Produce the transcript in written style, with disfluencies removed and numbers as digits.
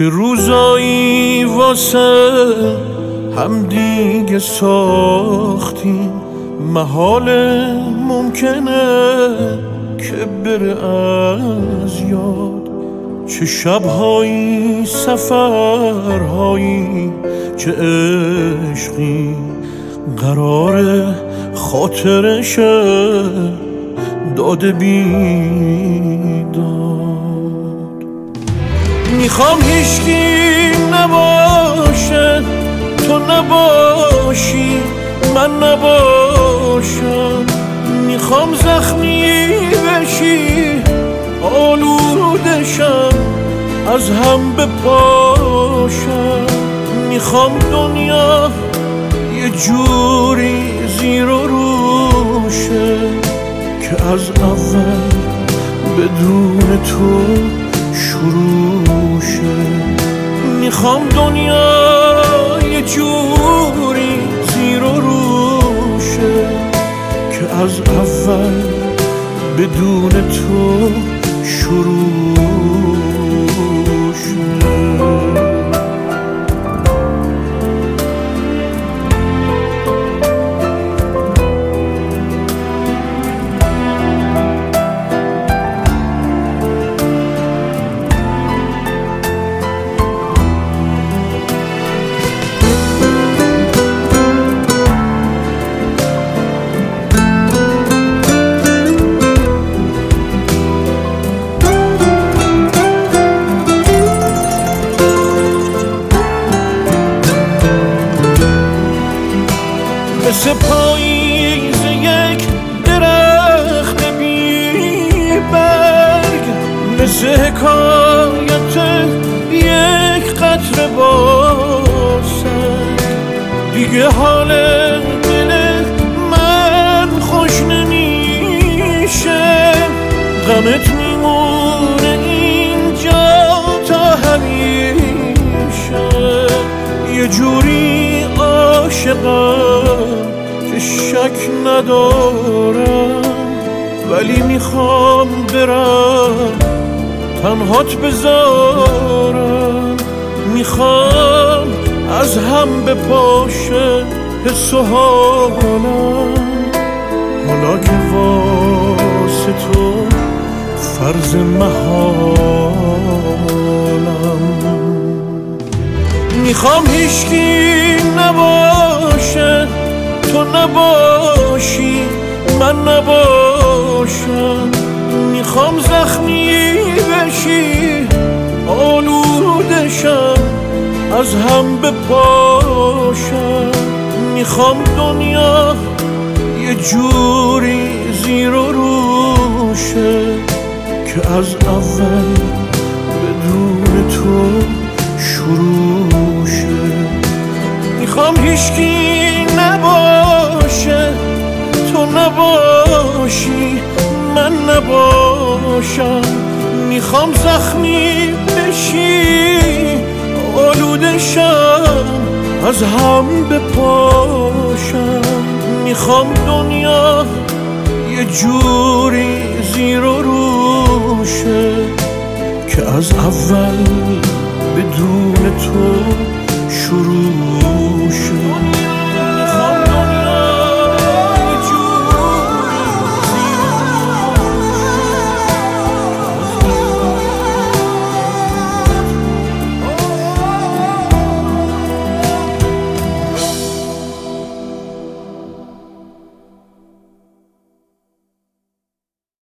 که روزایی واسه هم دیگه ساختیم، محاله ممکنه که بره از یاد. چه شبهایی، سفرهایی، چه عشقی قرار خاطرشه داده بیداد. میخوام هیچکی نباشه، تو نباشی، من نباشم. میخوام زخمی بشی، آلودشم، از هم بپاشم. میخوام دنیا یه جوری زیر و روشه که از اول بدون تو شروع شه. میخوام دنیا یه جوری زیر و روشه که از اول بدون تو شروع شه. مثل پاییز یک درخت بی برگ، مثل حکایت یک قطره باسنگ. دیگه حال دل من خوش نمیشه، غمت میمونه اینجا تا همیشه. یه جوری عاشقم که شک ندارم، ولی میخوام برم تنهات بذارم. میخوام از هم بپاشه حس و حالم، حالا که واسه تو فرض محالم. میخوام هیچکی نباشه، تو نباشی، من نباشم. میخوام زخمی بشی، آلودشم، از هم بپاشم. میخوام دنیا یه جوری زیر و روشه که از اول بدون تو شروع شه. میخوام هیچکی نباشه، تو نباشی، من نباشم. میخوام زخمی بشی، آلودشم، از هم بپاشم. میخوام دنیا یه جوری زیر و روشه که از اول بدون تو شروع